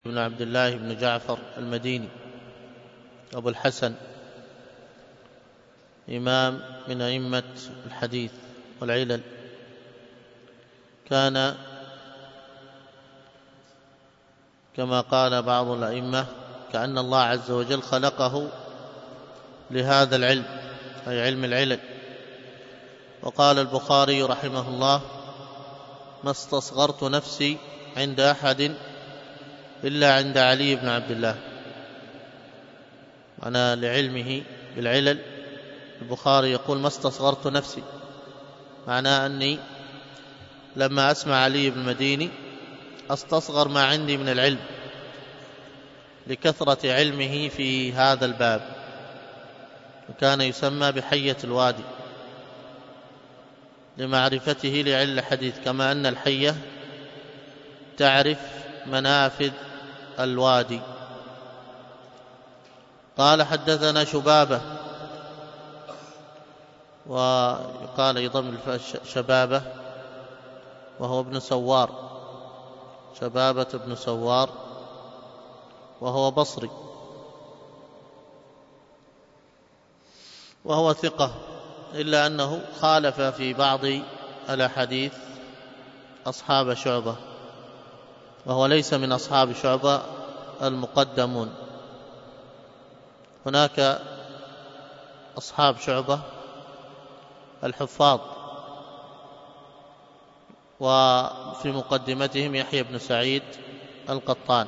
بن عبد الله بن جعفر المديني أبو الحسن، إمام من أئمة الحديث والعلل. كان كما قال بعض الأئمة كأن الله عز وجل خلقه لهذا العلم، أي علم العلل. وقال البخاري رحمه الله: ما استصغرت نفسي عند أحد إلا عند علي بن عبد الله. أنا لعلمه بالعلل البخاري يقول: ما استصغرت نفسي، معناه أني لما أسمع علي بن المديني أستصغر ما عندي من العلم لكثرة علمه في هذا الباب، وكان يسمى بحية الوادي لمعرفته لعلم الحديث، كما أن الحية تعرف منافذ الوادي. قال: حدثنا شبابة، ويقال يضم شبابة وهو ابن سوار، شبابة ابن سوار، وهو بصري، وهو ثقة، إلا أنه خالف في بعض الأحاديث أصحاب شعبة، وهو ليس من أصحاب شعبة المقدمون. هناك أصحاب شعبة الحفاظ، وفي مقدمتهم يحيى بن سعيد القطان.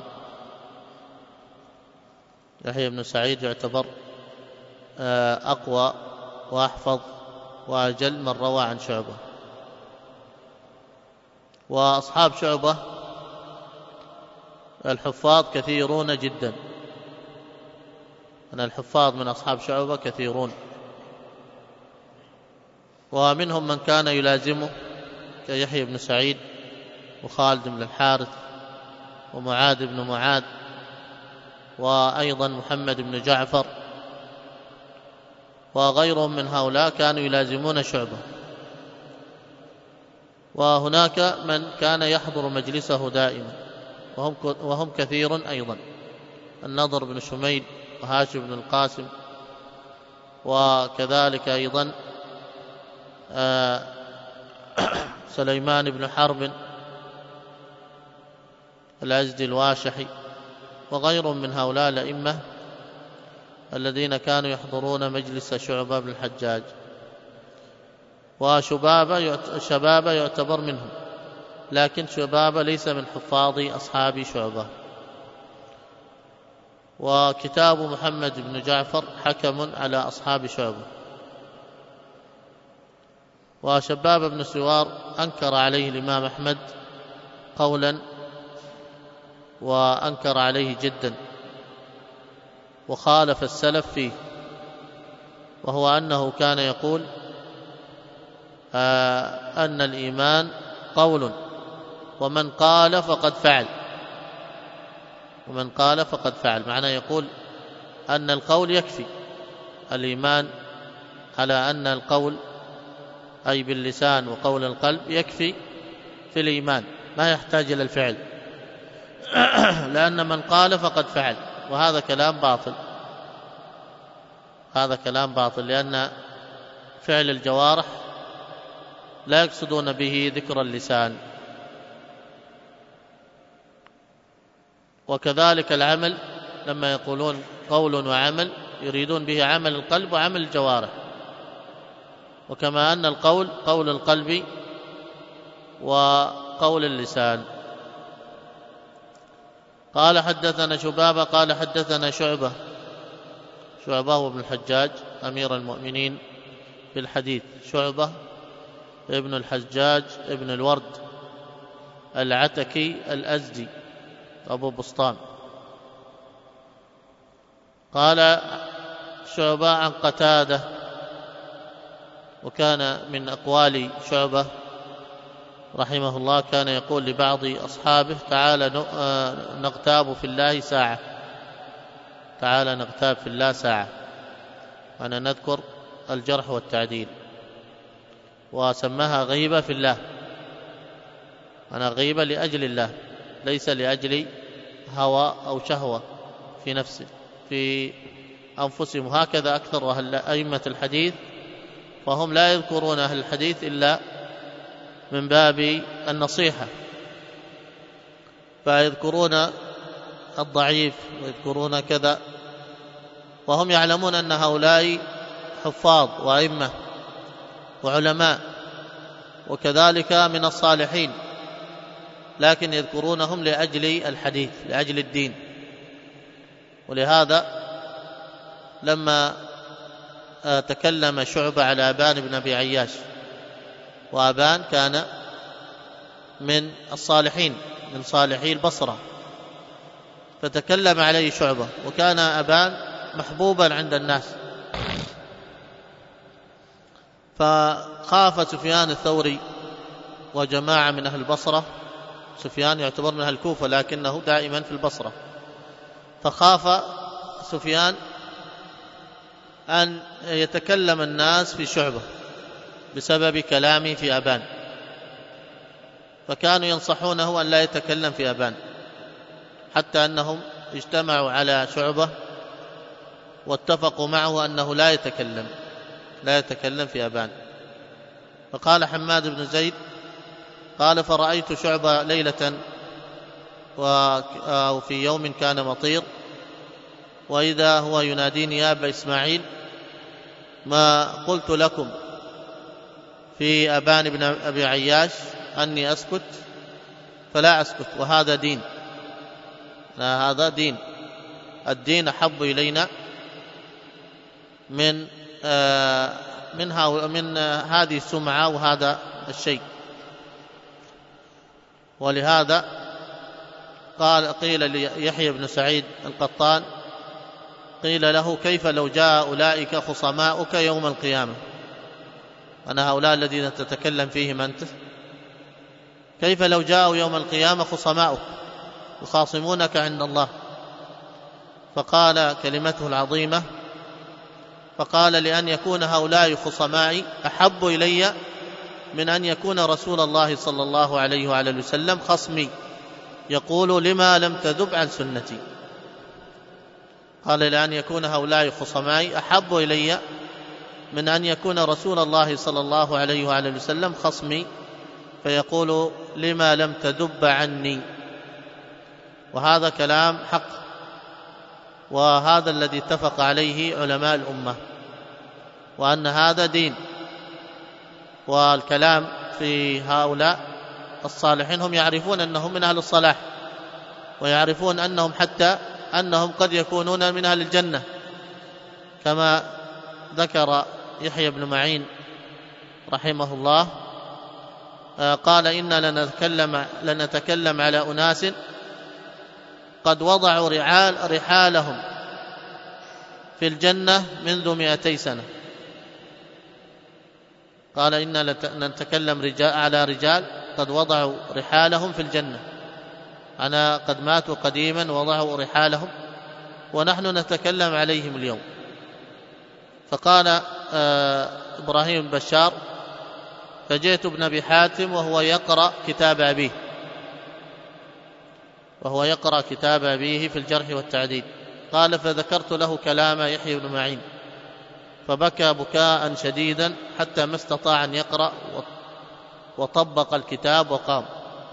يحيى بن سعيد يعتبر أقوى وأحفظ وأجل من روى عن شعبة. وأصحاب شعبة الحفاظ كثيرون جدا، أن الحفاظ من أصحاب شعبة كثيرون، ومنهم من كان يلازمه كيحيى بن سعيد وخالد بن الحارث ومعاذ بن معاذ، وأيضا محمد بن جعفر، وغيرهم من هؤلاء كانوا يلازمون شعبة. وهناك من كان يحضر مجلسه دائما، وهم كثير أيضا: النضر بن شميل، وهاشم بن القاسم، وكذلك أيضا سليمان بن حرب الأزدي الواشحي، وغيرهم من هؤلاء الأئمة الذين كانوا يحضرون مجلس شعبة بن الحجاج. وشبابة يعتبر منهم، لكن شبابة ليس من حفاظ أصحاب شعبة. وكتاب محمد بن جعفر حكم على أصحاب شعبة. وشباب بن سوار أنكر عليه الإمام أحمد قولا، وأنكر عليه جدا، وخالف السلف فيه، وهو أنه كان يقول أن الإيمان قول، ومن قال فقد فعل، ومن قال فقد فعل، معناه يقول أن القول يكفي الإيمان، على أن القول أي باللسان وقول القلب يكفي في الإيمان، ما يحتاج إلى الفعل، لأن من قال فقد فعل، وهذا كلام باطل. هذا كلام باطل، لأن فعل الجوارح لا يقصدون به ذكر اللسان. وكذلك العمل، لما يقولون قول وعمل يريدون به عمل القلب وعمل الجوارح، وكما أن القول قول القلب وقول اللسان. قال: حدثنا شبابة قال: حدثنا شعبة هو ابن الحجاج أمير المؤمنين في الحديث، شعبة ابن الحجاج ابن الورد العتكي الأزدي أبو بسطام. قال شعبة عن قتادة، وكان من أقوال شعبة رحمه الله كان يقول لبعض أصحابه: تعال نغتاب في الله ساعة، تعال نغتاب في الله ساعة، أنا نذكر الجرح والتعديل، وسماها غيبة في الله، أنا غيبة لأجل الله، ليس لأجل هوى أو شهوة في أنفسهم. هكذا أكثر أئمة الحديث، فهم لا يذكرون أهل الحديث إلا من باب النصيحة، فيذكرون الضعيف ويذكرون كذا، وهم يعلمون أن هؤلاء حفاظ وأئمة وعلماء وكذلك من الصالحين، لكن يذكرونهم لأجل الحديث، لأجل الدين. ولهذا لما تكلم شعبة على أبان بن أبي عياش، وأبان كان من الصالحين من صالحي البصرة، فتكلم عليه شعبة، وكان أبان محبوبا عند الناس، فخاف سفيان الثوري وجماعة من أهل البصرة. سفيان يعتبر من أهل الكوفة لكنه دائما في البصرة، فخاف سفيان أن يتكلم الناس في شعبة بسبب كلامه في أبان، فكانوا ينصحونه أن لا يتكلم في أبان، حتى أنهم اجتمعوا على شعبة واتفقوا معه أنه لا يتكلم في أبان. فقال حماد بن زيد قال: فرأيت شعبة ليلة وفي يوم كان مطير، وإذا هو يناديني: يا أبا إسماعيل، ما قلت لكم في أبان بن أبي عياش أني أسكت، فلا أسكت، وهذا دين. هذا دين، الدين أحب إلينا من هذه السمعة وهذا الشيء. ولهذا قيل ليحيى بن سعيد القطان، قيل له: كيف لو جاء أولئك خصماؤك يوم القيامة؟ أنا هؤلاء الذين تتكلم فيهم أنت، كيف لو جاءوا يوم القيامة خصماؤك يخاصمونك عند الله؟ فقال كلمته العظيمة، فقال: لأن يكون هؤلاء خصمائي أحب إلي من أن يكون رسول الله صلى الله عليه وعلى وسلم خصمي يقول: لما لم تذب عن سنتي. قال: لأن يكون هؤلاء خصمائي أحب إلي من أن يكون رسول الله صلى الله عليه وعلى وسلم خصمي فيقول: لما لم تذب عني. وهذا كلام حق، وهذا الذي اتفق عليه علماء الأمة، وأن هذا دين. والكلام في هؤلاء الصالحين هم يعرفون أنهم من أهل الصلاح، ويعرفون أنهم حتى أنهم قد يكونون من أهل الجنة، كما ذكر يحيى بن معين رحمه الله، قال: إنا لنتكلم على أناس قد وضعوا رحالهم في الجنة منذ 200 سنة. قال: إنا لنتكلم على رجال قد وضعوا رحالهم في الجنة، أنا قد ماتوا قديما ووضعوا رحالهم ونحن نتكلم عليهم اليوم. فقال إبراهيم بن بشار: فجئت ابن أبي حاتم وهو يقرأ كتاب أبيه في الجرح والتعديل. قال: فذكرت له كلام يحيى بن معين، فبكى بكاء شديدا حتى ما استطاع أن يقرأ، وطبق الكتاب وقام.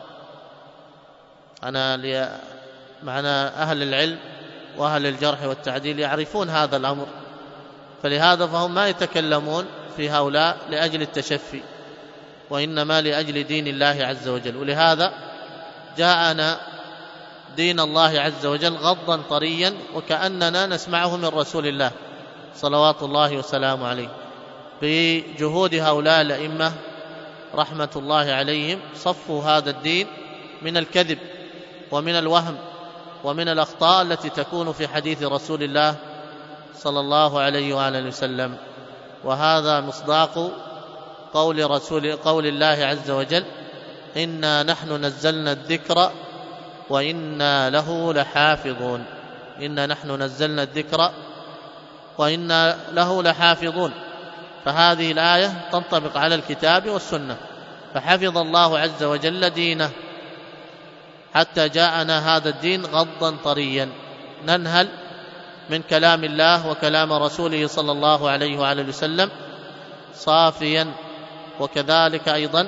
معنى أهل العلم وأهل الجرح والتعديل يعرفون هذا الأمر، فلهذا فهم ما يتكلمون في هؤلاء لأجل التشفي، وإنما لأجل دين الله عز وجل. ولهذا جاءنا دين الله عز وجل غضا طريا، وكأننا نسمعه من رسول الله صلوات الله وسلامه عليه، بجهود هؤلاء الأئمة رحمة الله عليهم. صفوا هذا الدين من الكذب ومن الوهم ومن الأخطاء التي تكون في حديث رسول الله صلى الله عليه وآله وسلم. وهذا مصداق قول الله عز وجل: إنا نحن نزلنا الذكر وإنا له لحافظون. إنا نحن نزلنا الذكر وإنا له لحافظون. فهذه الآية تنطبق على الكتاب والسنة، فحفظ الله عز وجل دينه، حتى جاءنا هذا الدين غضا طريا، ننهل من كلام الله وكلام رسوله صلى الله عليه وآله وسلم صافيا، وكذلك أيضا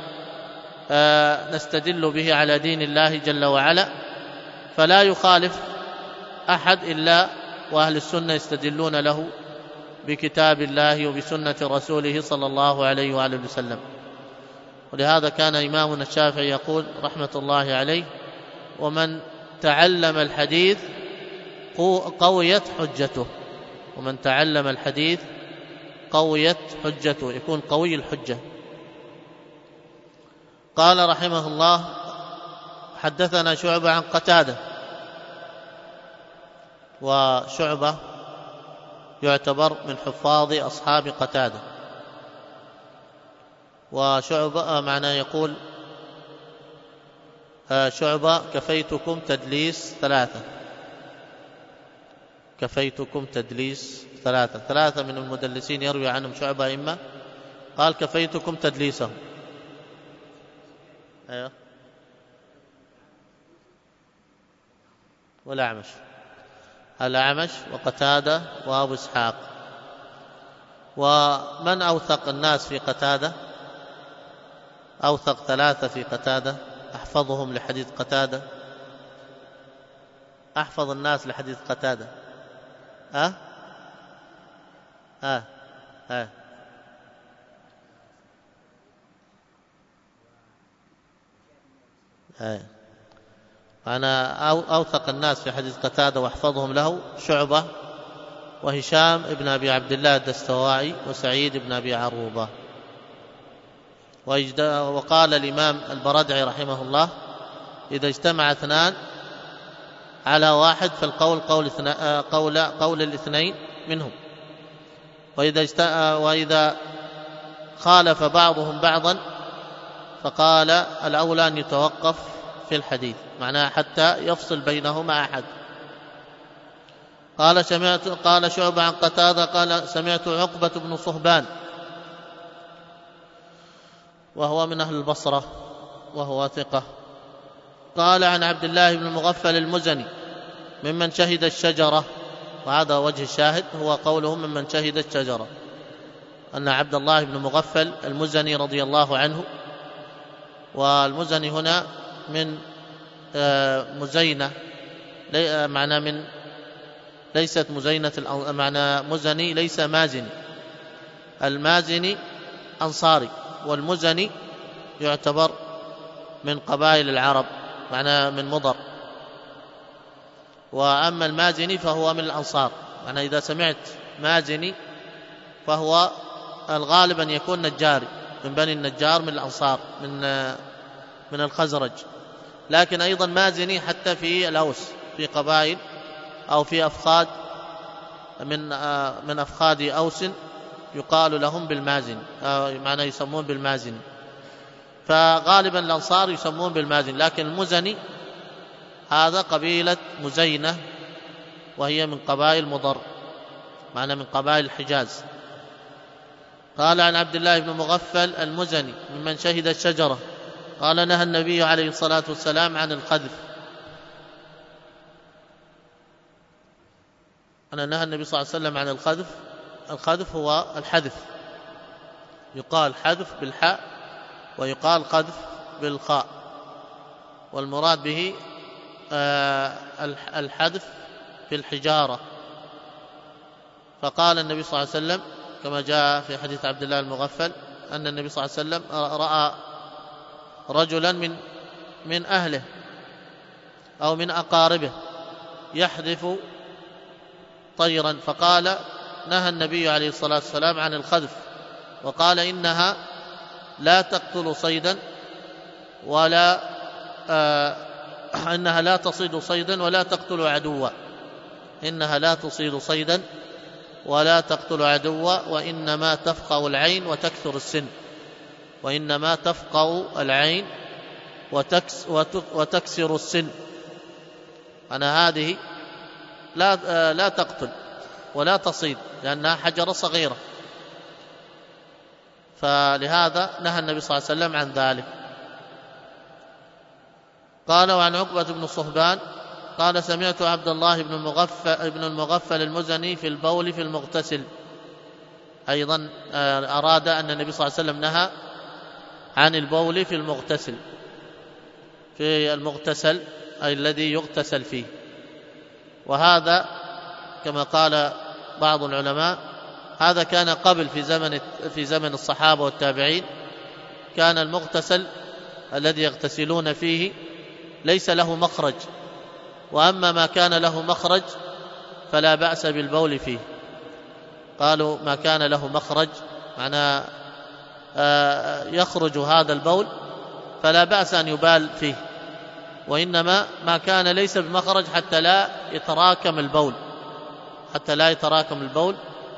نستدل به على دين الله جل وعلا، فلا يخالف أحد إلا وأهل السنة يستدلون له بكتاب الله وبسنة رسوله صلى الله عليه وآله وسلم. ولهذا كان إمامنا الشافعي يقول رحمة الله عليه: ومن تعلم الحديث قويت حجته. ومن تعلم الحديث قويت حجته، يكون قوي الحجة. قال رحمه الله: حدثنا شعبة عن قتادة. وشعبة يعتبر من حفاظ أصحاب قتادة. وشعبة معناه يقول شعبة: كفيتكم تدليس ثلاثة. كفيتكم تدليس ثلاثة. ثلاثة من المدلسين يروي عنهم شعبة إما قال كفيتكم تدليسهم. أيوه. والأعمش. الأعمش وقتادة وأبو إسحاق. ومن أوثق الناس في قتادة؟ أوثق ثلاثة في قتادة، أحفظهم لحديث قتادة. أحفظ الناس لحديث قتادة. أنا أوثق الناس في حديث قتادة وأحفظهم له شعبة وهشام ابن أبي عبد الله الدستوائي وسعيد ابن أبي عروبة. وقال الإمام البردعي رحمه الله: إذا اجتمع اثنان على واحد فالقول قول الاثنين منهم، وإذا خالف بعضهم بعضا فقال الأولى أن يتوقف في الحديث، معناه حتى يفصل بينهما أحد. قال شعبة عن قتادة قال: سمعت عقبة بن صهبان وهو من أهل البصرة وهو ثقة، قال عن عبد الله بن المغفل المزني ممن شهد الشجرة. وهذا وجه الشاهد هو قولهم ممن شهد الشجرة، أن عبد الله بن مغفل المزني رضي الله عنه، والمزني هنا من مزينة، معنى من ليست مزينة، معنى مزني ليس مازني. المازني أنصاري، والمزني يعتبر من قبائل العرب، معنى من مضر. وأما المازني فهو من الأنصار، معنى إذا سمعت مازني فهو الغالب أن يكون نجاري من بني النجار من الأنصار من الخزرج. لكن أيضا مازني حتى في الأوس، في قبائل أو في أفخاذ من أفخاذ أوس يقال لهم بالمازن، معنى يسمون بالمازن. فغالبا الأنصار يسمون بالمازن، لكن المزني هذا قبيلة مزينة، وهي من قبائل مضر، معنى من قبائل الحجاز. قال عن عبد الله بن مغفل المزني ممن شهد الشجرة قال: نهى النبي عليه الصلاة والسلام عن القذف. نهى النبي صلى الله عليه وسلم عن القذف. القذف هو الحذف، يقال حذف بالحاء ويقال قذف بالخاء، والمراد به الحذف في الحجارة. فقال النبي صلى الله عليه وسلم كما جاء في حديث عبد الله المغفل أن النبي صلى الله عليه وسلم رأى رجلا من أهله أو من أقاربه يحذف طيرا، فقال: نهى النبي عليه الصلاة والسلام عن الخذف، وقال: إنها لا تقتل صيدا إنها لا تصيد صيدا ولا تقتل عدوا. إنها لا تصيد صيدا ولا تقتل عدوا، وإنما تفقأ العين وتكثر السن. وإنما تفقأ العين وتكسر السن. أنا هذه لا تقتل ولا تصيد لأنها حجرة صغيرة، فلهذا نهى النبي صلى الله عليه وسلم عن ذلك. قال: وعن عقبة بن صهبان قال: سمعت عبد الله بن المغفل المزني في البول في المغتسل. أيضا أراد أن النبي صلى الله عليه وسلم نهى عن البول في المغتسل، في المغتسل أي الذي يغتسل فيه. وهذا كما قال بعض العلماء هذا كان قبل في زمن الصحابة والتابعين، كان المغتسل الذي يغتسلون فيه ليس له مخرج، وأما ما كان له مخرج فلا بأس بالبول فيه. قالوا ما كان له مخرج معناه يخرج هذا البول فلا بأس أن يبال فيه، وإنما ما كان ليس بمخرج حتى لا يتراكم البول،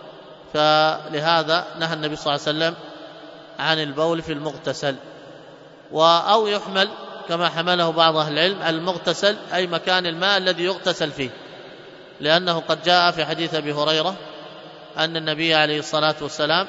فلهذا نهى النبي صلى الله عليه وسلم عن البول في المغتسل. أو يحمل كما حمله بعض أهل العلم المغتسل أي مكان الماء الذي يغتسل فيه، لأنه قد جاء في حديث أبي هريرة أن النبي عليه الصلاة والسلام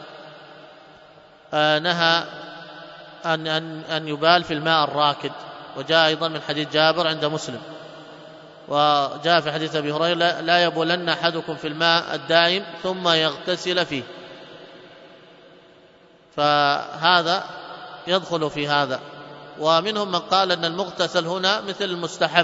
نهى أن يبال في الماء الراكد، وجاء أيضا من حديث جابر عند مسلم، وجاء في حديث أبي هريرة: لا يبولن أحدكم في الماء الدائم ثم يغتسل فيه. فهذا يدخل في هذا. ومنهم من قال أن المغتسل هنا مثل المستحم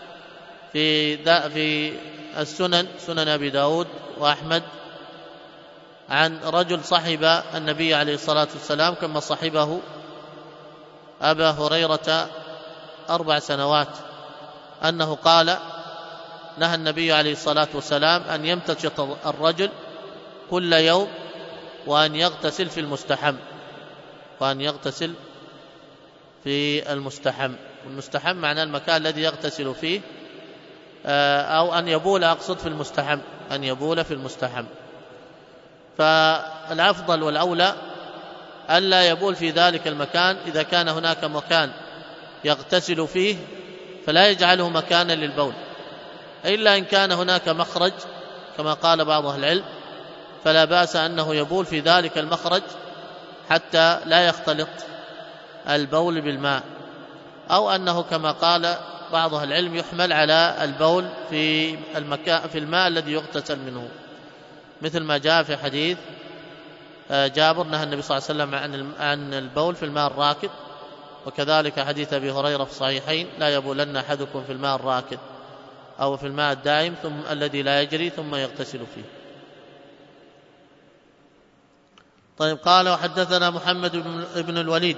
في السنن، سنن أبي داود وأحمد، عن رجل صحب النبي عليه الصلاة والسلام كما صحبه أبا هريرة 4 سنوات، أنه قال: نهى النبي عليه الصلاة والسلام أن يمتشط الرجل كل يوم وأن يغتسل في المستحم. والمستحم معناه المكان الذي يغتسل فيه، أو أن يبول، أقصد في المستحم، أن يبول في المستحم. فالأفضل والأولى ألا يبول في ذلك المكان. إذا كان هناك مكان يغتسل فيه فلا يجعله مكانا للبول، إلا إن كان هناك مخرج كما قال بعض أهل العلم، فلا بأس أنه يبول في ذلك المخرج حتى لا يختلط البول بالماء، أو أنه كما قال بعض أهل العلم يحمل على البول في الماء الذي يغتسل منه، مثل ما جاء في حديث جابر نهى النبي صلى الله عليه وسلم عن البول في الماء الراكد، وكذلك حديث أبي هريرة في الصحيحين: لا يبولن أحدكم في الماء الراكد أو في الماء الدائم ثم الذي لا يجري ثم يغتسل فيه. طيب. قال: وحدثنا محمد بن الوليد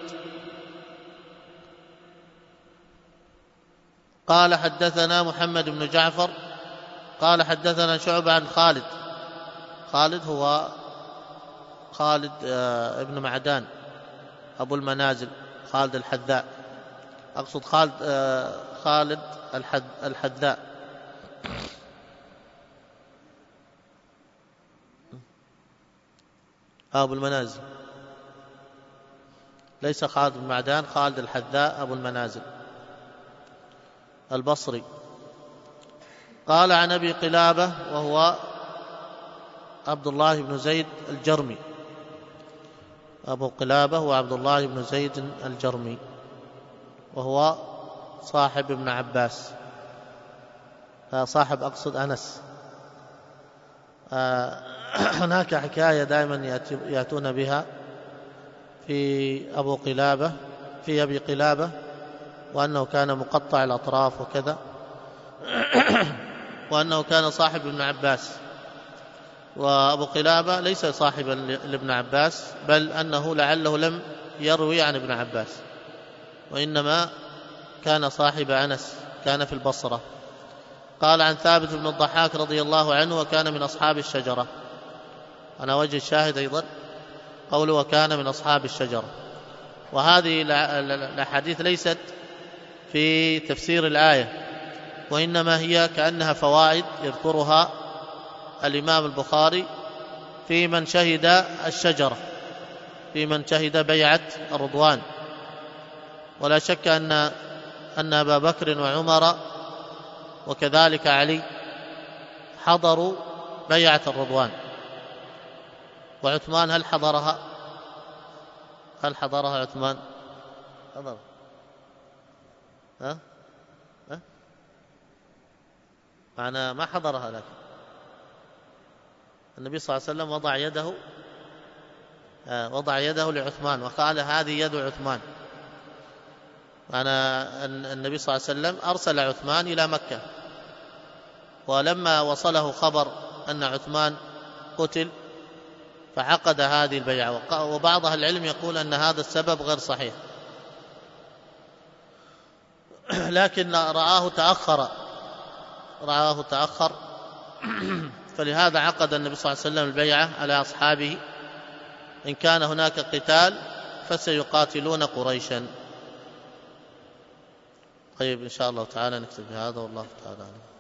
قال حدثنا محمد بن جعفر قال حدثنا شعبة عن خالد هو خالد ابن معدان أبو المنازل، خالد الحذاء، أقصد خالد الحذاء. أبو المنازل، ليس خالد بن معدان، خالد الحذاء أبو المنازل البصري. قال: عن أبي قلابة وهو عبد الله بن زيد الجرمي. أبو قلابة هو عبد الله بن زيد الجرمي، وهو صاحب ابن عباس، صاحب أقصد أنس. هناك حكاية دائما يأتون بها في أبي قلابة، وأنه كان مقطع الأطراف وكذا، وأنه كان صاحب ابن عباس. وأبو قلابة ليس صاحبا لابن عباس، بل أنه لعله لم يروي عن ابن عباس، وإنما كان صاحب أنس، كان في البصرة. قال: عن ثابت بن الضحاك رضي الله عنه: وكان من أصحاب الشجرة. أنا وجه الشاهد أيضا قوله: وكان من أصحاب الشجرة. وهذه الأحاديث ليست في تفسير الآية، وإنما هي كأنها فوائد يذكرها الإمام البخاري في من شهد الشجرة، في من شهد بيعة الرضوان. ولا شك أن أبا بكر وعمر وكذلك علي حضروا بيعة الرضوان. وعثمان هل حضرها عثمان؟ ها؟ أنا ما حضرها، لكن النبي صلى الله عليه وسلم وضع يده لعثمان وقال هذه يد عثمان. النبي صلى الله عليه وسلم أرسل عثمان إلى مكة، ولما وصله خبر أن عثمان قتل فعقد هذه البيعة. وبعض أهل العلم يقول أن هذا السبب غير صحيح، لكن رآه تأخر فلهذا عقد النبي صلى الله عليه وسلم البيعة على أصحابه. إن كان هناك قتال فسيقاتلون قريشا. طيب إن شاء الله تعالى نكتب بهذا، والله تعالى.